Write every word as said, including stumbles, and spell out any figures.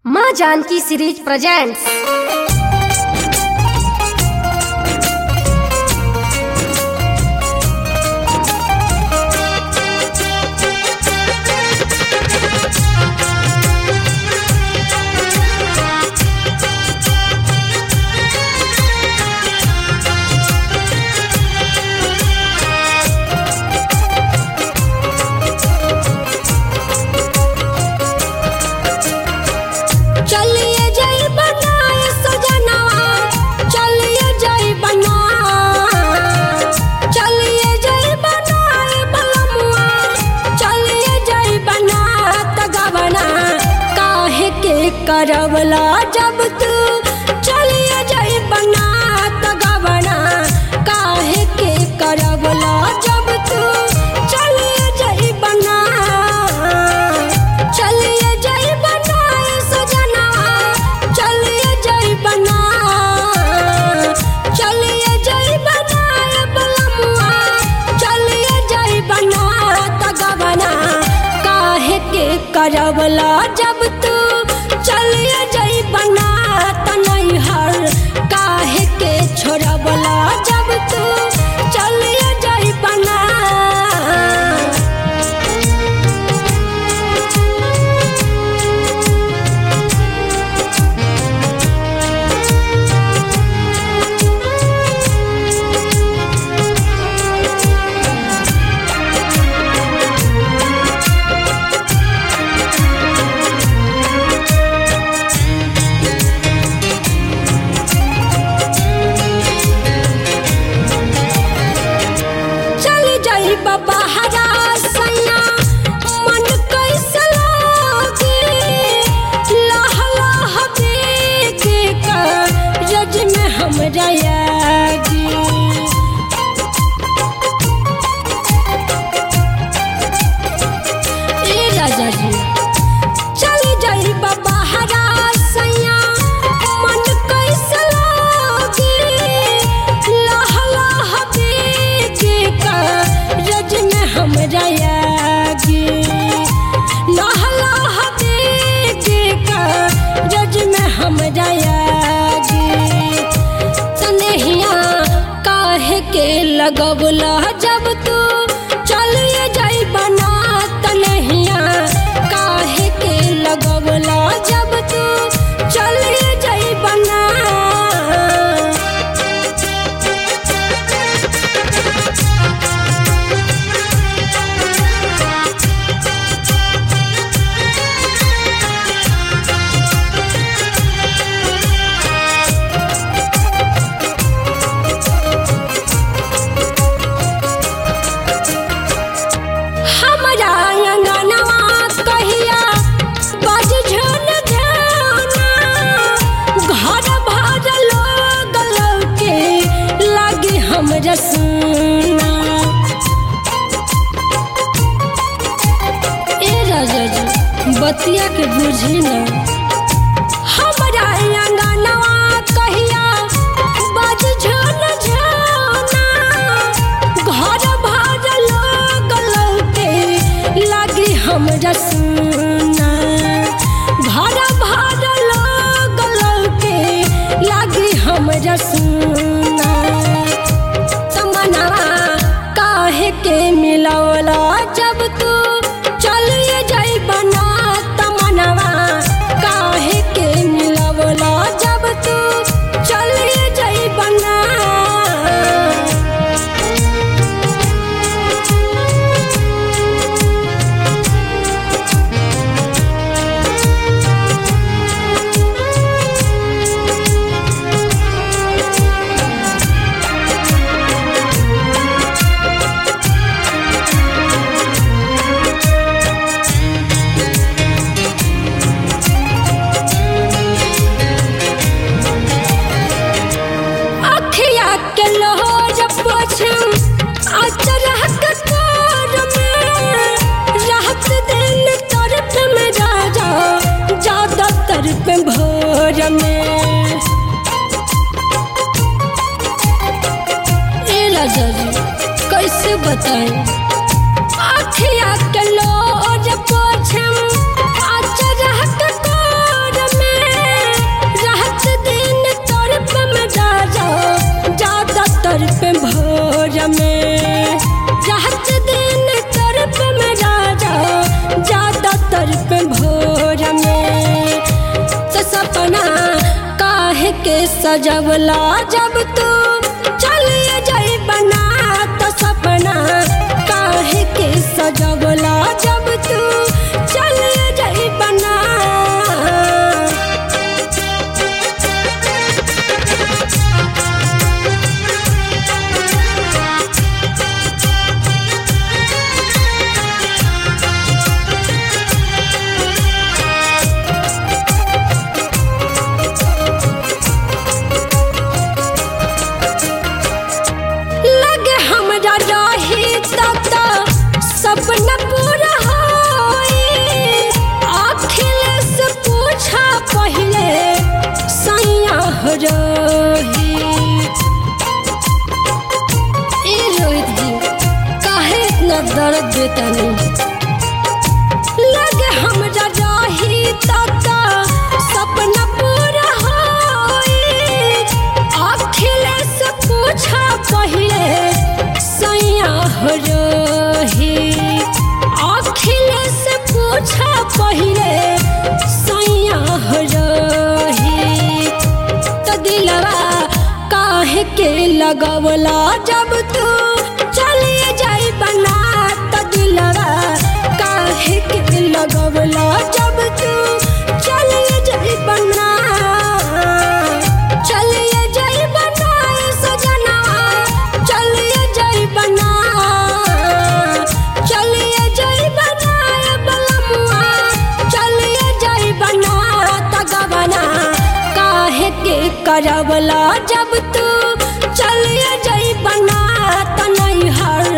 माँ Janaki series presents. चलिए जय बनाए सजनवा, चलिए जय बना, चलिए जय बनाए बलमुआ, चलिए जय बना। तगवना काहे के करवला जब तू चलिए जय बना, तगवना काहे के करवला जब तू चलिए जय बना। चलिए जय बनाए सजनवा, चलिए जय बना, चलिए जय बनाए बलमुआ, चलिए जय बना। तगवना काहे के करवला जब तू चलिए जय बना, तनैहर काहे के छोड़वला जब तू चलिए जय बना। बाबा हरा सैया मन कैसे लागे, लाह लाह देखे का रज में हमरा यागी। ए राजा जी चली जाई बाबा हरा सैया मन कैसे लागे, लाह लाह देखे का रज में हमरा यागी। लाह लाह देखे का रज में हमरा यागी। सनेहिया काहे के लगवला जब तू चलिए जाई बना, तनेहिया काहे के लगवला जब तू चलिए जाई बना। हमरा अंगनवा कहिया बाज झन झना, घर भर लोग लौके लागे हमरा सुना। ए राजा जी बतिया के बुझी न, हमरा अंगनवा कहिया बाज झन झना, घर भर लोग लौके लागे हमरा सुना। घर भर लोग लौके लागे हमरा सुना। समनवा काहे के मिलवला जब तू चलिए जाई बना, तमनवा काहे के मिलवला जब तू चलिए जाई बना। अखिया के लोहर पोछम अचरह के कोर में, रात दिन तरफ में राजा ज्यादा तरफ भोर में। ए राजा जी कैसे बताएं, अखिया के लोहर पोछम अचरह के कोर सजवला जब तू चलिए जाई बना तो सपना काहे के सजवला जब तू चलिए जाई बना सपना पूरा होई अखिलेश से पूछा पहले सैया हो रही ए रोहित जी काहे इतना दर्द देतानी लगे हमरा रही तब सपना पूरा होई अखिलेश से पूछा पहले सैया हो रही अखिलेश पूछा पहले सैया हो रही तो दिलवा काहे के लगवला जब तू चलिए जाई बना तो दिलवा काहे के लगवला जब तू चलिए जाई बना चलिए जाई बना सजना चलिए जाई बना चलिए जाई बना बलमुआ चलिए जाई बना तगवना काहे के करवला जब तू चलिए जाई बना त नहीं हर